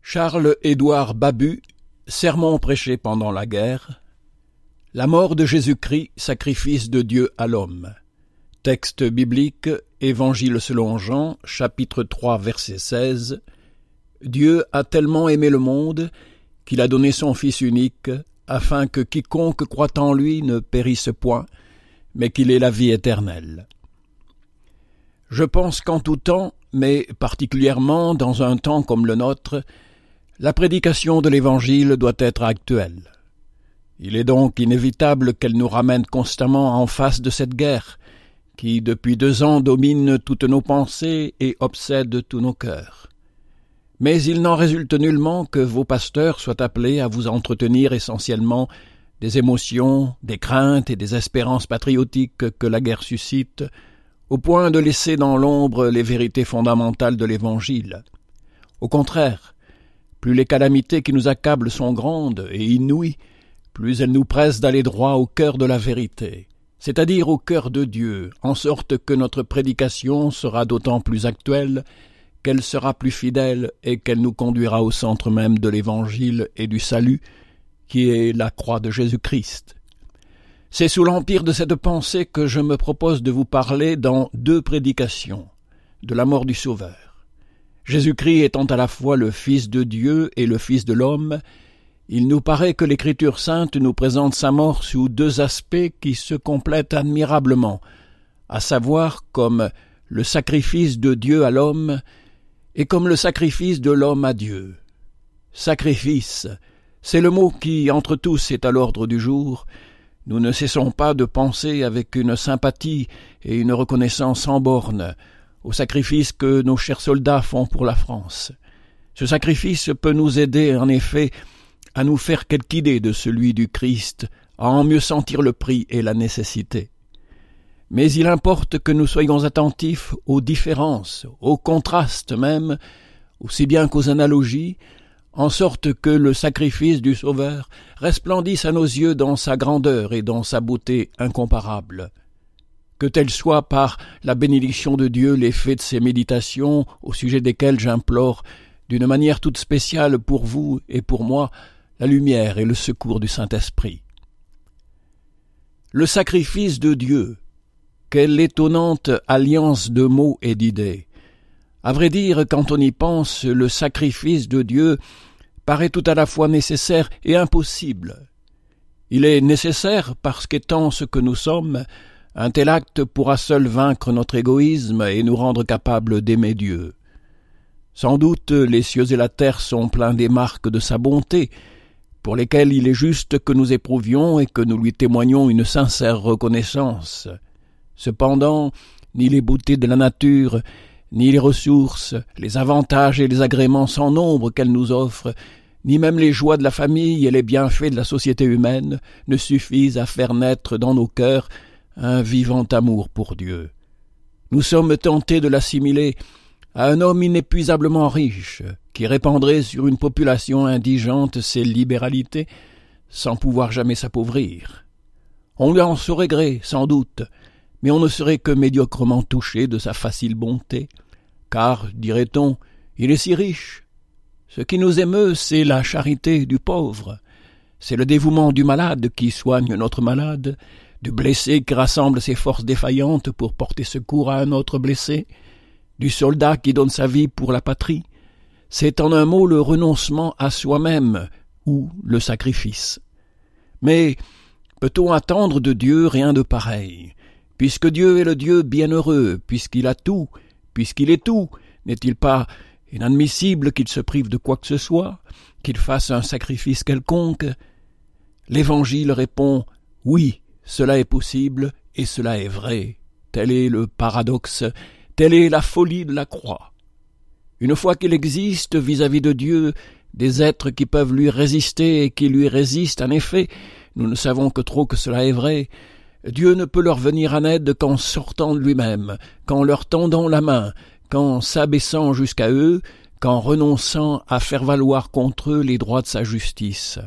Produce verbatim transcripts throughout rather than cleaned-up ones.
Charles-Édouard Babu, sermon prêché pendant la guerre. La mort de Jésus-Christ, sacrifice de Dieu à l'homme. Texte biblique, Évangile selon Jean, chapitre trois, verset seize. Dieu a tellement aimé le monde qu'il a donné son Fils unique, afin que quiconque croit en lui ne périsse point, mais qu'il ait la vie éternelle. Je pense qu'en tout temps, mais particulièrement dans un temps comme le nôtre, la prédication de l'Évangile doit être actuelle. Il est donc inévitable qu'elle nous ramène constamment en face de cette guerre, qui depuis deux ans domine toutes nos pensées et obsède tous nos cœurs. Mais il n'en résulte nullement que vos pasteurs soient appelés à vous entretenir essentiellement des émotions, des craintes et des espérances patriotiques que la guerre suscite, au point de laisser dans l'ombre les vérités fondamentales de l'Évangile. Au contraire, plus les calamités qui nous accablent sont grandes et inouïes, plus elles nous pressent d'aller droit au cœur de la vérité, c'est-à-dire au cœur de Dieu, en sorte que notre prédication sera d'autant plus actuelle qu'elle sera plus fidèle et qu'elle nous conduira au centre même de l'Évangile et du salut, qui est la croix de Jésus-Christ. C'est sous l'empire de cette pensée que je me propose de vous parler dans deux prédications, de la mort du Sauveur. Jésus-Christ étant à la fois le Fils de Dieu et le Fils de l'homme, il nous paraît que l'Écriture sainte nous présente sa mort sous deux aspects qui se complètent admirablement, à savoir comme le sacrifice de Dieu à l'homme et comme le sacrifice de l'homme à Dieu. Sacrifice, c'est le mot qui, entre tous, est à l'ordre du jour. Nous ne cessons pas de penser avec une sympathie et une reconnaissance sans bornes au sacrifice que nos chers soldats font pour la France. Ce sacrifice peut nous aider, en effet, à nous faire quelque idée de celui du Christ, à en mieux sentir le prix et la nécessité. Mais il importe que nous soyons attentifs aux différences, aux contrastes même, aussi bien qu'aux analogies, en sorte que le sacrifice du Sauveur resplendisse à nos yeux dans sa grandeur et dans sa beauté incomparable. Que tel soit par la bénédiction de Dieu l'effet de ces méditations, au sujet desquelles j'implore, d'une manière toute spéciale pour vous et pour moi, la lumière et le secours du Saint-Esprit. Le sacrifice de Dieu, quelle étonnante alliance de mots et d'idées. À vrai dire, quand on y pense, le sacrifice de Dieu paraît tout à la fois nécessaire et impossible. Il est nécessaire parce qu'étant ce que nous sommes, un tel acte pourra seul vaincre notre égoïsme et nous rendre capables d'aimer Dieu. Sans doute les cieux et la terre sont pleins des marques de sa bonté, pour lesquelles il est juste que nous éprouvions et que nous lui témoignions une sincère reconnaissance. Cependant, ni les beautés de la nature, ni les ressources, les avantages et les agréments sans nombre qu'elle nous offre, ni même les joies de la famille et les bienfaits de la société humaine ne suffisent à faire naître dans nos cœurs un vivant amour pour Dieu. Nous sommes tentés de l'assimiler à un homme inépuisablement riche, qui répandrait sur une population indigente ses libéralités, sans pouvoir jamais s'appauvrir. On lui en saurait gré, sans doute, mais on ne serait que médiocrement touché de sa facile bonté, car, dirait-on, il est si riche. Ce qui nous émeut, c'est la charité du pauvre, c'est le dévouement du malade qui soigne notre malade, du blessé qui rassemble ses forces défaillantes pour porter secours à un autre blessé, du soldat qui donne sa vie pour la patrie. C'est en un mot le renoncement à soi-même ou le sacrifice. Mais peut-on attendre de Dieu rien de pareil? Puisque Dieu est le Dieu bienheureux, puisqu'il a tout, puisqu'il est tout, n'est-il pas inadmissible qu'il se prive de quoi que ce soit, qu'il fasse un sacrifice quelconque? L'Évangile répond « Oui, cela est possible et cela est vrai. » Tel est le paradoxe, telle est la folie de la croix. Une fois qu'il existe vis-à-vis de Dieu des êtres qui peuvent lui résister et qui lui résistent, en effet, nous ne savons que trop que cela est vrai, Dieu ne peut leur venir en aide qu'en sortant de lui-même, qu'en leur tendant la main, qu'en s'abaissant jusqu'à eux, qu'en renonçant à faire valoir contre eux les droits de sa justice.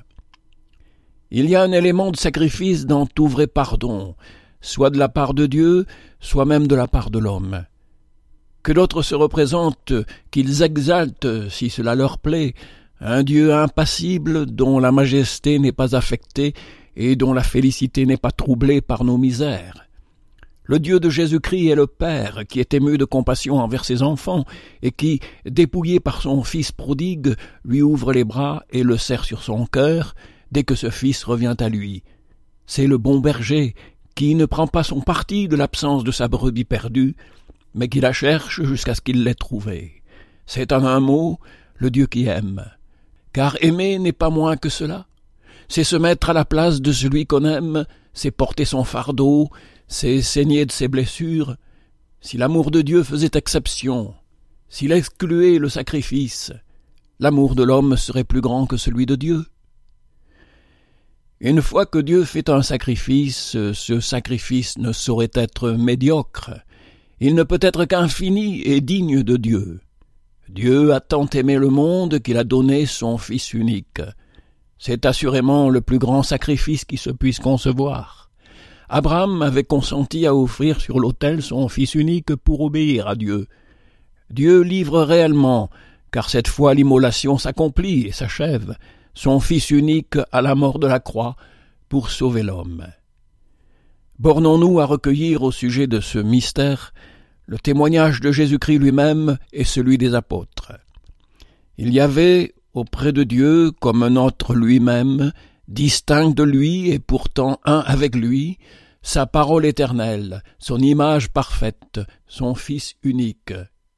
Il y a un élément de sacrifice dans tout vrai pardon, soit de la part de Dieu, soit même de la part de l'homme. Que d'autres se représentent, qu'ils exaltent, si cela leur plaît, un Dieu impassible dont la majesté n'est pas affectée et dont la félicité n'est pas troublée par nos misères. Le Dieu de Jésus-Christ est le Père qui est ému de compassion envers ses enfants et qui, dépouillé par son Fils prodigue, lui ouvre les bras et le serre sur son cœur dès que ce Fils revient à lui. C'est le bon berger qui ne prend pas son parti de l'absence de sa brebis perdue, mais qui la cherche jusqu'à ce qu'il l'ait trouvée. C'est en un mot le Dieu qui aime. Car aimer n'est pas moins que cela. C'est se mettre à la place de celui qu'on aime, c'est porter son fardeau, c'est saigner de ses blessures. Si l'amour de Dieu faisait exception, s'il excluait le sacrifice, l'amour de l'homme serait plus grand que celui de Dieu. Une fois que Dieu fait un sacrifice, ce sacrifice ne saurait être médiocre. Il ne peut être qu'infini et digne de Dieu. Dieu a tant aimé le monde qu'il a donné son Fils unique. C'est assurément le plus grand sacrifice qui se puisse concevoir. Abraham avait consenti à offrir sur l'autel son Fils unique pour obéir à Dieu. Dieu livre réellement, car cette fois l'immolation s'accomplit et s'achève, son Fils unique à la mort de la croix pour sauver l'homme. Bornons-nous à recueillir au sujet de ce mystère le témoignage de Jésus-Christ lui-même et celui des apôtres. Il y avait auprès de Dieu comme un autre lui-même, distinct de lui et pourtant un avec lui, sa parole éternelle, son image parfaite, son Fils unique.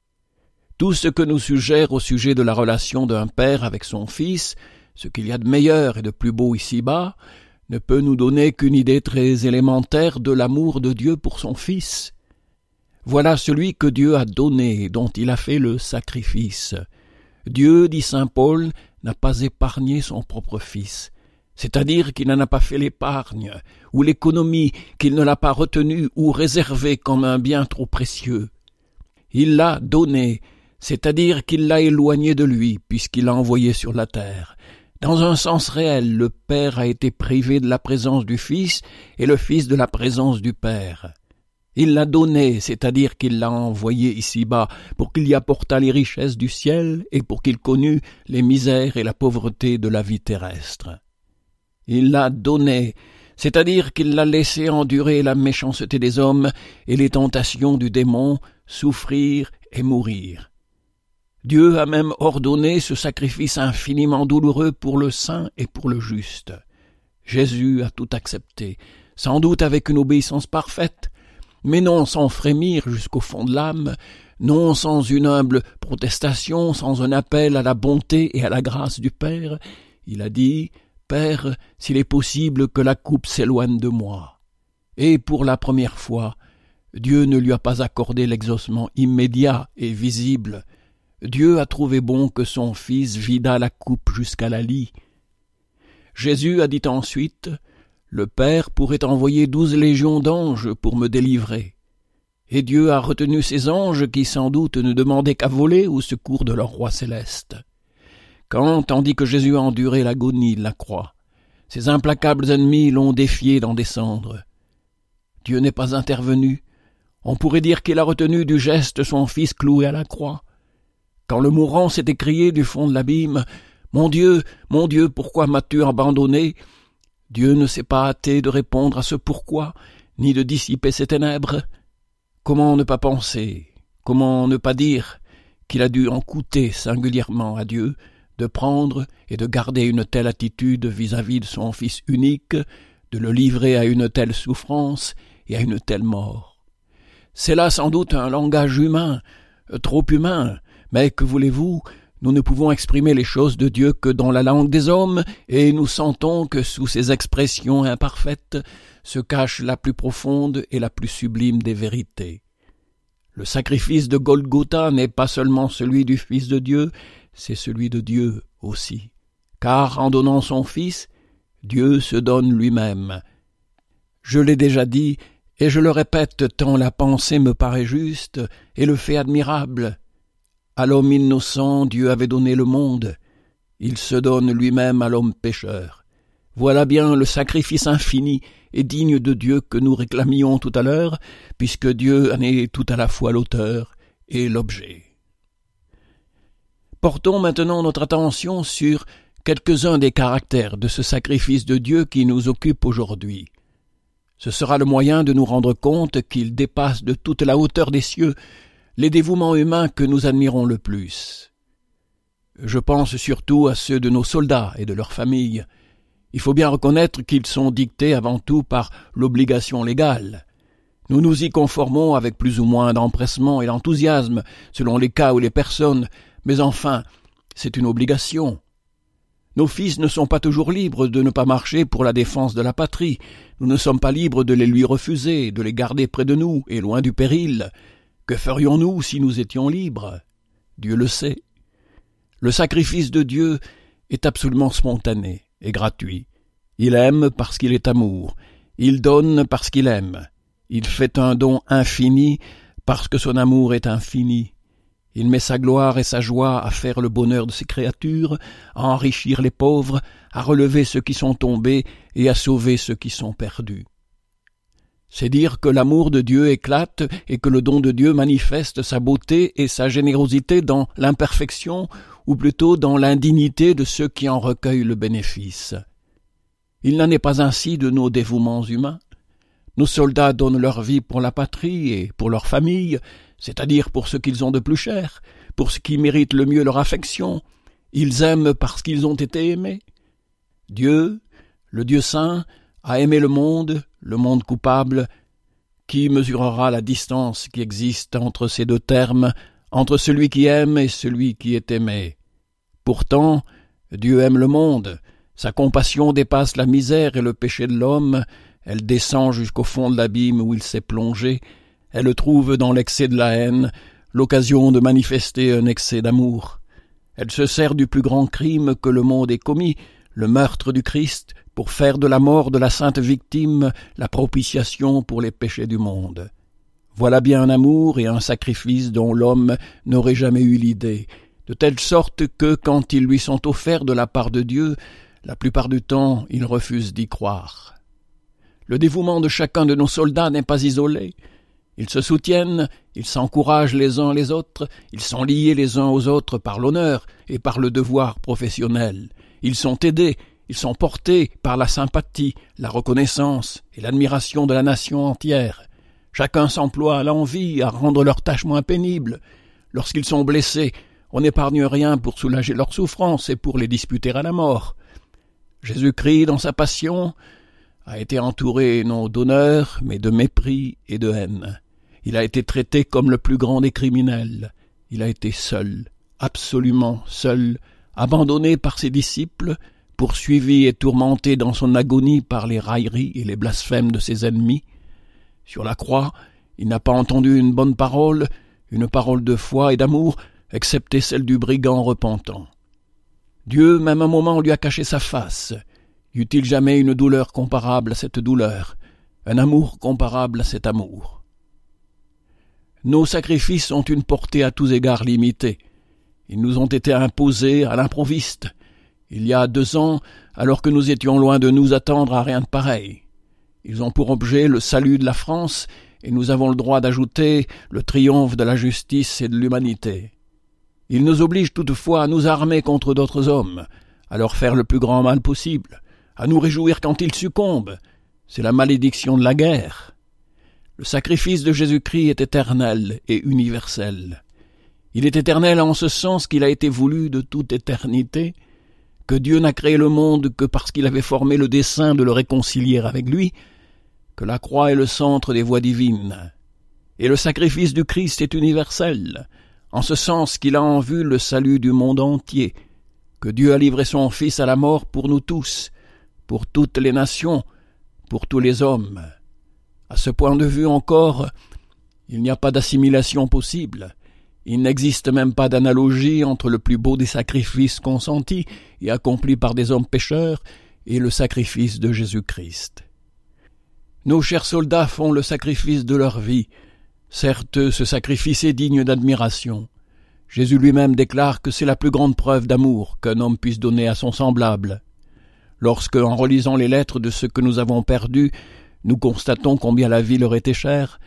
Tout ce que nous suggère au sujet de la relation d'un père avec son fils, ce qu'il y a de meilleur et de plus beau ici-bas, ne peut nous donner qu'une idée très élémentaire de l'amour de Dieu pour son Fils. Voilà celui que Dieu a donné, dont il a fait le sacrifice. Dieu, dit saint Paul, n'a pas épargné son propre Fils, c'est-à-dire qu'il n'en a pas fait l'épargne, ou l'économie, qu'il ne l'a pas retenu ou réservé comme un bien trop précieux. Il l'a donné, c'est-à-dire qu'il l'a éloigné de lui, puisqu'il l'a envoyé sur la terre. Dans un sens réel, le Père a été privé de la présence du Fils et le Fils de la présence du Père. Il l'a donné, c'est-à-dire qu'il l'a envoyé ici-bas pour qu'il y apportât les richesses du ciel et pour qu'il connût les misères et la pauvreté de la vie terrestre. Il l'a donné, c'est-à-dire qu'il l'a laissé endurer la méchanceté des hommes et les tentations du démon, souffrir et mourir. Dieu a même ordonné ce sacrifice infiniment douloureux pour le saint et pour le juste. Jésus a tout accepté, sans doute avec une obéissance parfaite, mais non sans frémir jusqu'au fond de l'âme, non sans une humble protestation, sans un appel à la bonté et à la grâce du Père. Il a dit « Père, s'il est possible que la coupe s'éloigne de moi ». Et pour la première fois, Dieu ne lui a pas accordé l'exaucement immédiat et visible. Dieu a trouvé bon que son Fils vidât la coupe jusqu'à la lie. Jésus a dit ensuite « Le Père pourrait envoyer douze légions d'anges pour me délivrer. » Et Dieu a retenu ces anges qui sans doute ne demandaient qu'à voler au secours de leur roi céleste. Quand, tandis que Jésus a enduré l'agonie de la croix, ses implacables ennemis l'ont défié d'en descendre, Dieu n'est pas intervenu. On pourrait dire qu'il a retenu du geste son Fils cloué à la croix. Quand le mourant s'est écrié du fond de l'abîme « Mon Dieu, mon Dieu, pourquoi m'as-tu abandonné ?» Dieu ne s'est pas hâté de répondre à ce pourquoi, ni de dissiper ses ténèbres. Comment ne pas penser, comment ne pas dire qu'il a dû en coûter singulièrement à Dieu de prendre et de garder une telle attitude vis-à-vis de son Fils unique, de le livrer à une telle souffrance et à une telle mort. C'est là sans doute un langage humain, trop humain, mais que voulez-vous, nous ne pouvons exprimer les choses de Dieu que dans la langue des hommes, et nous sentons que sous ces expressions imparfaites se cache la plus profonde et la plus sublime des vérités. Le sacrifice de Golgotha n'est pas seulement celui du Fils de Dieu, c'est celui de Dieu aussi. Car en donnant son Fils, Dieu se donne lui-même. Je l'ai déjà dit, et je le répète tant la pensée me paraît juste et le fait admirable. À l'homme innocent, Dieu avait donné le monde. Il se donne lui-même à l'homme pécheur. Voilà bien le sacrifice infini et digne de Dieu que nous réclamions tout à l'heure, puisque Dieu en est tout à la fois l'auteur et l'objet. Portons maintenant notre attention sur quelques-uns des caractères de ce sacrifice de Dieu qui nous occupe aujourd'hui. Ce sera le moyen de nous rendre compte qu'il dépasse de toute la hauteur des cieux les dévouements humains que nous admirons le plus. Je pense surtout à ceux de nos soldats et de leurs familles. Il faut bien reconnaître qu'ils sont dictés avant tout par l'obligation légale. Nous nous y conformons avec plus ou moins d'empressement et d'enthousiasme, selon les cas ou les personnes, mais enfin, c'est une obligation. Nos fils ne sont pas toujours libres de ne pas marcher pour la défense de la patrie. Nous ne sommes pas libres de les lui refuser, de les garder près de nous et loin du péril. Que ferions-nous si nous étions libres? Dieu le sait. Le sacrifice de Dieu est absolument spontané et gratuit. Il aime parce qu'il est amour. Il donne parce qu'il aime. Il fait un don infini parce que son amour est infini. Il met sa gloire et sa joie à faire le bonheur de ses créatures, à enrichir les pauvres, à relever ceux qui sont tombés et à sauver ceux qui sont perdus. C'est dire que l'amour de Dieu éclate et que le don de Dieu manifeste sa beauté et sa générosité dans l'imperfection, ou plutôt dans l'indignité de ceux qui en recueillent le bénéfice. Il n'en est pas ainsi de nos dévouements humains. Nos soldats donnent leur vie pour la patrie et pour leur famille, c'est-à-dire pour ce qu'ils ont de plus cher, pour ce qui mérite le mieux leur affection. Ils aiment parce qu'ils ont été aimés. Dieu, le Dieu saint, a aimé le monde, le monde coupable. Qui mesurera la distance qui existe entre ces deux termes, entre celui qui aime et celui qui est aimé? Pourtant, Dieu aime le monde. Sa compassion dépasse la misère et le péché de l'homme. Elle descend jusqu'au fond de l'abîme où il s'est plongé. Elle trouve dans l'excès de la haine l'occasion de manifester un excès d'amour. Elle se sert du plus grand crime que le monde ait commis, le meurtre du Christ, pour faire de la mort de la sainte victime la propitiation pour les péchés du monde. Voilà bien un amour et un sacrifice dont l'homme n'aurait jamais eu l'idée, de telle sorte que, quand ils lui sont offerts de la part de Dieu, la plupart du temps, il refuse d'y croire. Le dévouement de chacun de nos soldats n'est pas isolé. Ils se soutiennent, ils s'encouragent les uns les autres, ils sont liés les uns aux autres par l'honneur et par le devoir professionnel. Ils sont aidés, ils sont portés par la sympathie, la reconnaissance et l'admiration de la nation entière. Chacun s'emploie à l'envie, à rendre leurs tâches moins pénibles. Lorsqu'ils sont blessés, on n'épargne rien pour soulager leurs souffrances et pour les disputer à la mort. Jésus-Christ, dans sa passion, a été entouré non d'honneur, mais de mépris et de haine. Il a été traité comme le plus grand des criminels. Il a été seul, absolument seul, abandonné par ses disciples, poursuivi et tourmenté dans son agonie par les railleries et les blasphèmes de ses ennemis. Sur la croix, il n'a pas entendu une bonne parole, une parole de foi et d'amour, excepté celle du brigand repentant. Dieu, même un moment, lui a caché sa face. Y eut-il jamais une douleur comparable à cette douleur, un amour comparable à cet amour? Nos sacrifices ont une portée à tous égards limitée. Ils nous ont été imposés à l'improviste. Il y a deux ans, alors que nous étions loin de nous attendre à rien de pareil. Ils ont pour objet le salut de la France, et nous avons le droit d'ajouter le triomphe de la justice et de l'humanité. Ils nous obligent toutefois à nous armer contre d'autres hommes, à leur faire le plus grand mal possible, à nous réjouir quand ils succombent. C'est la malédiction de la guerre. Le sacrifice de Jésus-Christ est éternel et universel. Il est éternel en ce sens qu'il a été voulu de toute éternité, que Dieu n'a créé le monde que parce qu'il avait formé le dessein de le réconcilier avec lui, que la croix est le centre des voies divines. Et le sacrifice du Christ est universel, en ce sens qu'il a en vue le salut du monde entier, que Dieu a livré son Fils à la mort pour nous tous, pour toutes les nations, pour tous les hommes. À ce point de vue encore, il n'y a pas d'assimilation possible. Il n'existe même pas d'analogie entre le plus beau des sacrifices consentis et accomplis par des hommes pécheurs et le sacrifice de Jésus-Christ. Nos chers soldats font le sacrifice de leur vie. Certes, ce sacrifice est digne d'admiration. Jésus lui-même déclare que c'est la plus grande preuve d'amour qu'un homme puisse donner à son semblable. Lorsque, en relisant les lettres de ceux que nous avons perdus, nous constatons combien la vie leur était chère,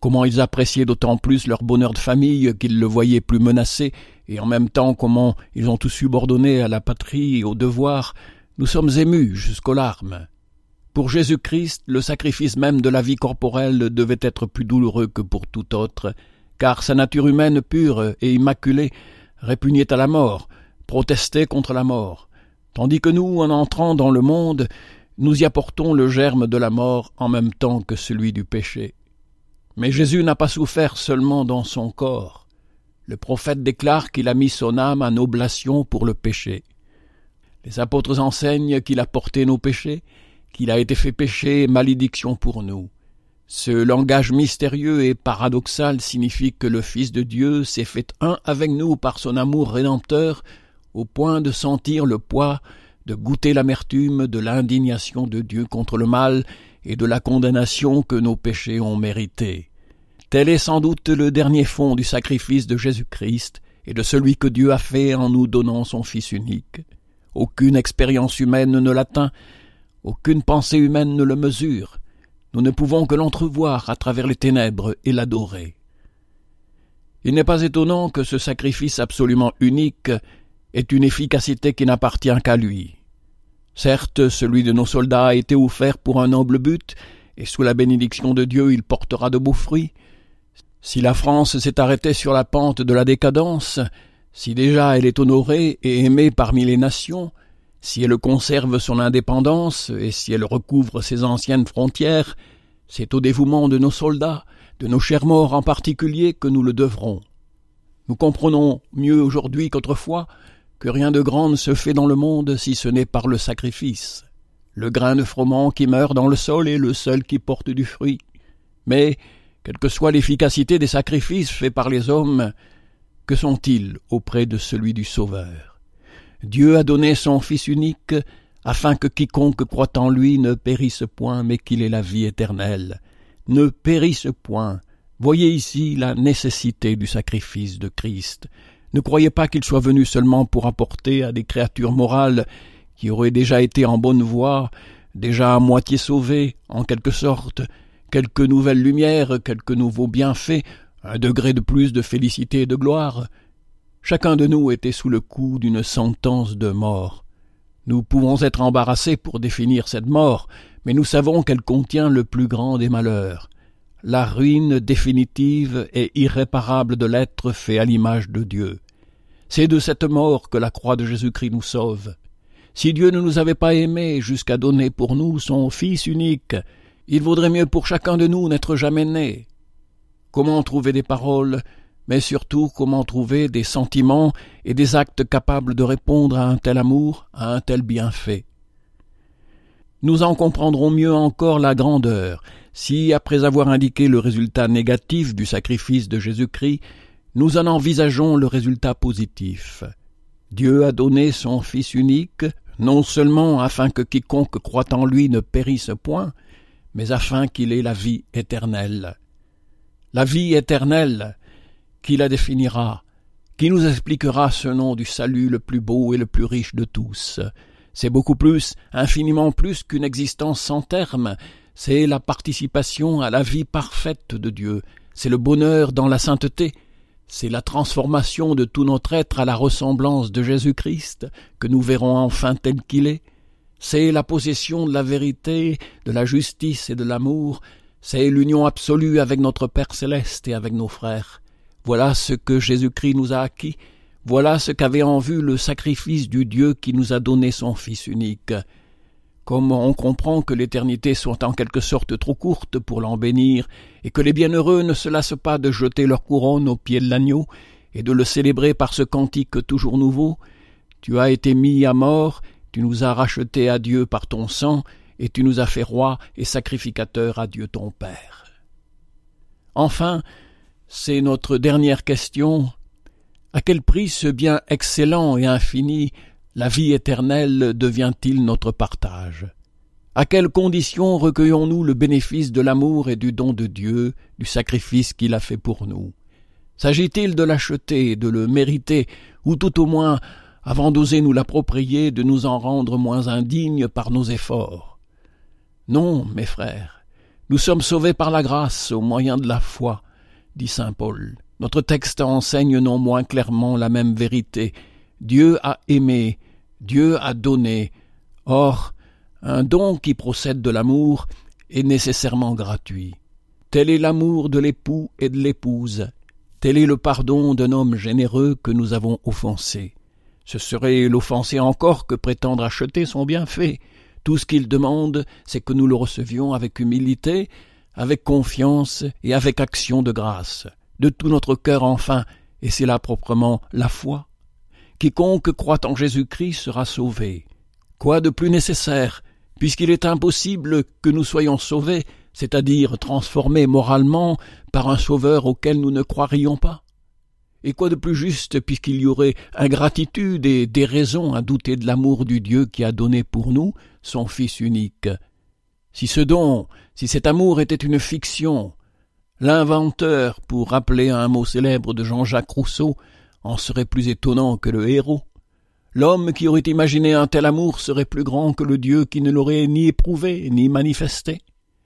comment ils appréciaient d'autant plus leur bonheur de famille qu'ils le voyaient plus menacé, et en même temps comment ils ont tout subordonné à la patrie et au devoir, nous sommes émus jusqu'aux larmes. Pour Jésus-Christ, le sacrifice même de la vie corporelle devait être plus douloureux que pour tout autre, car sa nature humaine pure et immaculée répugnait à la mort, protestait contre la mort, tandis que nous, en entrant dans le monde, nous y apportons le germe de la mort en même temps que celui du péché. Mais Jésus n'a pas souffert seulement dans son corps. Le prophète déclare qu'il a mis son âme en oblation pour le péché. Les apôtres enseignent qu'il a porté nos péchés, qu'il a été fait péché et malédiction pour nous. Ce langage mystérieux et paradoxal signifie que le Fils de Dieu s'est fait un avec nous par son amour rédempteur, au point de sentir le poids, de goûter l'amertume de l'indignation de Dieu contre le mal et de la condamnation que nos péchés ont méritée. Tel est sans doute le dernier fond du sacrifice de Jésus-Christ et de celui que Dieu a fait en nous donnant son Fils unique. Aucune expérience humaine ne l'atteint, aucune pensée humaine ne le mesure. Nous ne pouvons que l'entrevoir à travers les ténèbres et l'adorer. Il n'est pas étonnant que ce sacrifice absolument unique ait une efficacité qui n'appartient qu'à lui. Certes, celui de nos soldats a été offert pour un noble but, et sous la bénédiction de Dieu il portera de beaux fruits. Si la France s'est arrêtée sur la pente de la décadence, si déjà elle est honorée et aimée parmi les nations, si elle conserve son indépendance et si elle recouvre ses anciennes frontières, c'est au dévouement de nos soldats, de nos chers morts en particulier, que nous le devrons. Nous comprenons mieux aujourd'hui qu'autrefois que rien de grand ne se fait dans le monde si ce n'est par le sacrifice. Le grain de froment qui meurt dans le sol est le seul qui porte du fruit. Mais, quelle que soit l'efficacité des sacrifices faits par les hommes, que sont-ils auprès de celui du Sauveur? Dieu a donné son Fils unique, afin que quiconque croit en lui ne périsse point, mais qu'il ait la vie éternelle. Ne périsse point. Voyez ici la nécessité du sacrifice de Christ. Ne croyez pas qu'il soit venu seulement pour apporter à des créatures morales qui auraient déjà été en bonne voie, déjà à moitié sauvées, en quelque sorte, quelques nouvelles lumières, quelques nouveaux bienfaits, un degré de plus de félicité et de gloire. Chacun de nous était sous le coup d'une sentence de mort. Nous pouvons être embarrassés pour définir cette mort, mais nous savons qu'elle contient le plus grand des malheurs, la ruine définitive et irréparable de l'être fait à l'image de Dieu. C'est de cette mort que la croix de Jésus-Christ nous sauve. Si Dieu ne nous avait pas aimés jusqu'à donner pour nous son Fils unique, il vaudrait mieux pour chacun de nous n'être jamais né. Comment trouver des paroles, mais surtout comment trouver des sentiments et des actes capables de répondre à un tel amour, à un tel bienfait? Nous en comprendrons mieux encore la grandeur, si, après avoir indiqué le résultat négatif du sacrifice de Jésus-Christ, nous en envisageons le résultat positif. Dieu a donné son Fils unique, non seulement afin que quiconque croit en lui ne périsse point, mais afin qu'il ait la vie éternelle. La vie éternelle, qui la définira, qui nous expliquera ce nom du salut le plus beau et le plus riche de tous. C'est beaucoup plus, infiniment plus qu'une existence sans terme, c'est la participation à la vie parfaite de Dieu, c'est le bonheur dans la sainteté, c'est la transformation de tout notre être à la ressemblance de Jésus-Christ, que nous verrons enfin tel qu'il est, c'est la possession de la vérité, de la justice et de l'amour, c'est l'union absolue avec notre Père céleste et avec nos frères. Voilà ce que Jésus-Christ nous a acquis, voilà ce qu'avait en vue le sacrifice du Dieu qui nous a donné son Fils unique. Comme on comprend que l'éternité soit en quelque sorte trop courte pour l'en bénir, et que les bienheureux ne se lassent pas de jeter leur couronne aux pieds de l'agneau, et de le célébrer par ce cantique toujours nouveau, tu as été mis à mort, tu nous as rachetés à Dieu par ton sang, et tu nous as fait roi et sacrificateur à Dieu ton Père. Enfin, c'est notre dernière question. À quel prix ce bien excellent et infini, la vie éternelle, devient-il notre partage? À quelles conditions recueillons-nous le bénéfice de l'amour et du don de Dieu, du sacrifice qu'il a fait pour nous? S'agit-il de l'acheter, de le mériter, ou tout au moins, avant d'oser nous l'approprier, de nous en rendre moins indignes par nos efforts? Non, mes frères, Nous sommes sauvés par la grâce au moyen de la foi, dit saint Paul. Notre texte enseigne non moins clairement la même vérité. Dieu a aimé, Dieu a donné. Or, un don qui procède de l'amour est nécessairement gratuit. Tel est l'amour de l'époux et de l'épouse. Tel est le pardon d'un homme généreux que nous avons offensé. Ce serait l'offenser encore que prétendre acheter son bienfait. Tout ce qu'il demande, c'est que nous le recevions avec humilité, avec confiance et avec action de grâce. De tout notre cœur enfin, et c'est là proprement la foi. Quiconque croit en Jésus-Christ sera sauvé. Quoi de plus nécessaire, puisqu'il est impossible que nous soyons sauvés, c'est-à-dire transformés moralement par un sauveur auquel nous ne croirions pas? Et quoi de plus juste, puisqu'il y aurait ingratitude et déraison à douter de l'amour du Dieu qui a donné pour nous son Fils unique? Si ce don, si cet amour était une fiction, l'inventeur, pour rappeler un mot célèbre de Jean-Jacques Rousseau, en serait plus étonnant que le héros. L'homme qui aurait imaginé un tel amour serait plus grand que le Dieu qui ne l'aurait ni éprouvé ni manifesté.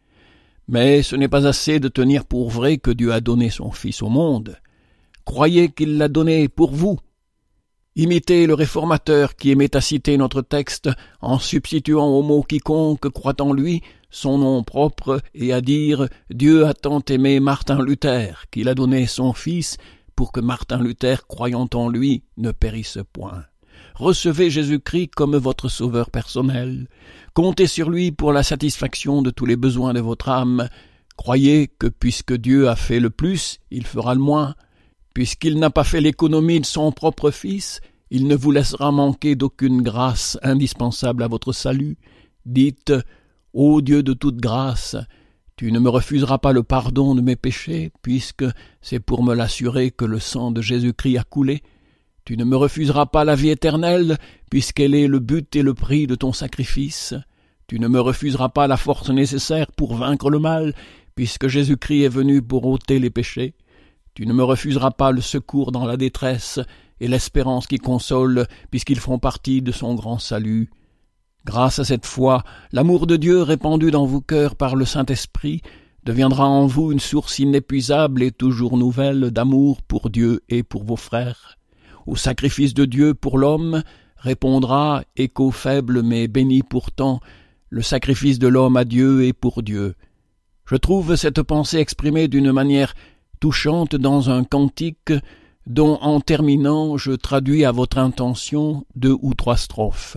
Mais ce n'est pas assez de tenir pour vrai que Dieu a donné son Fils au monde. Croyez qu'il l'a donné pour vous. Imitez le réformateur qui aimait à citer notre texte en substituant au mot quiconque croit en lui son nom propre et à dire « Dieu a tant aimé Martin Luther qu'il a donné son Fils pour que Martin Luther, croyant en lui, ne périsse point. » Recevez Jésus-Christ comme votre sauveur personnel. Comptez sur lui pour la satisfaction de tous les besoins de votre âme. Croyez que puisque Dieu a fait le plus, il fera le moins. Puisqu'il n'a pas fait l'économie de son propre Fils, il ne vous laissera manquer d'aucune grâce indispensable à votre salut. Dites, ô Dieu de toute grâce, tu ne me refuseras pas le pardon de mes péchés, puisque c'est pour me l'assurer que le sang de Jésus-Christ a coulé. Tu ne me refuseras pas la vie éternelle, puisqu'elle est le but et le prix de ton sacrifice. Tu ne me refuseras pas la force nécessaire pour vaincre le mal, puisque Jésus-Christ est venu pour ôter les péchés. Tu ne me refuseras pas le secours dans la détresse et l'espérance qui console, puisqu'ils font partie de son grand salut. Grâce à cette foi, l'amour de Dieu répandu dans vos cœurs par le Saint-Esprit deviendra en vous une source inépuisable et toujours nouvelle d'amour pour Dieu et pour vos frères. Au sacrifice de Dieu pour l'homme répondra, écho faible mais béni pourtant, le sacrifice de l'homme à Dieu et pour Dieu. Je trouve cette pensée exprimée d'une manière touchante dans un cantique dont, en terminant, je traduis à votre intention deux ou trois strophes.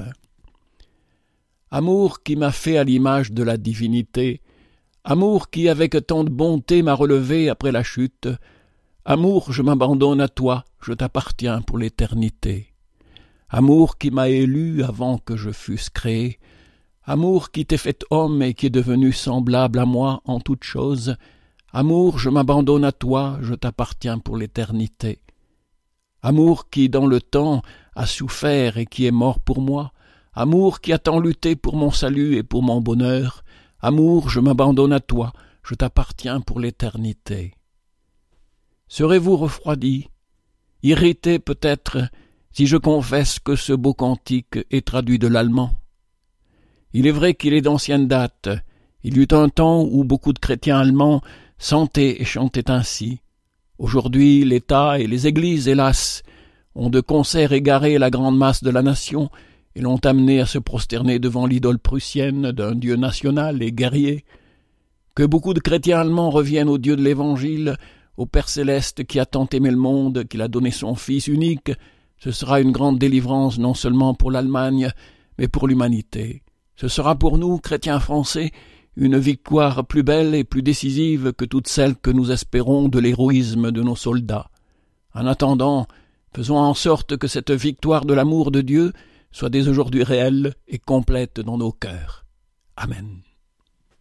Amour qui m'a fait à l'image de la divinité, amour qui avec tant de bonté m'a relevé après la chute, amour, je m'abandonne à toi, je t'appartiens pour l'éternité. Amour qui m'a élu avant que je fusse créé, amour qui t'est fait homme et qui est devenu semblable à moi en toutes choses, amour, je m'abandonne à toi, je t'appartiens pour l'éternité. Amour qui, dans le temps, a souffert et qui est mort pour moi, amour qui a tant lutté pour mon salut et pour mon bonheur, amour, je m'abandonne à toi, je t'appartiens pour l'éternité. Serez-vous refroidi, irrité peut-être, si je confesse que ce beau cantique est traduit de l'allemand? Il est vrai qu'il est d'ancienne date. Il y eut un temps où beaucoup de chrétiens allemands chantaient et chantaient ainsi. Aujourd'hui, l'État et les églises, hélas, ont de concert égaré la grande masse de la nation et l'ont amené à se prosterner devant l'idole prussienne d'un Dieu national et guerrier. Que beaucoup de chrétiens allemands reviennent au Dieu de l'Évangile, au Père céleste qui a tant aimé le monde, qu'il a donné son Fils unique, ce sera une grande délivrance non seulement pour l'Allemagne, mais pour l'humanité. Ce sera pour nous, chrétiens français, une victoire plus belle et plus décisive que toutes celles que nous espérons de l'héroïsme de nos soldats. En attendant, faisons en sorte que cette victoire de l'amour de Dieu soit dès aujourd'hui réelle et complète dans nos cœurs. Amen.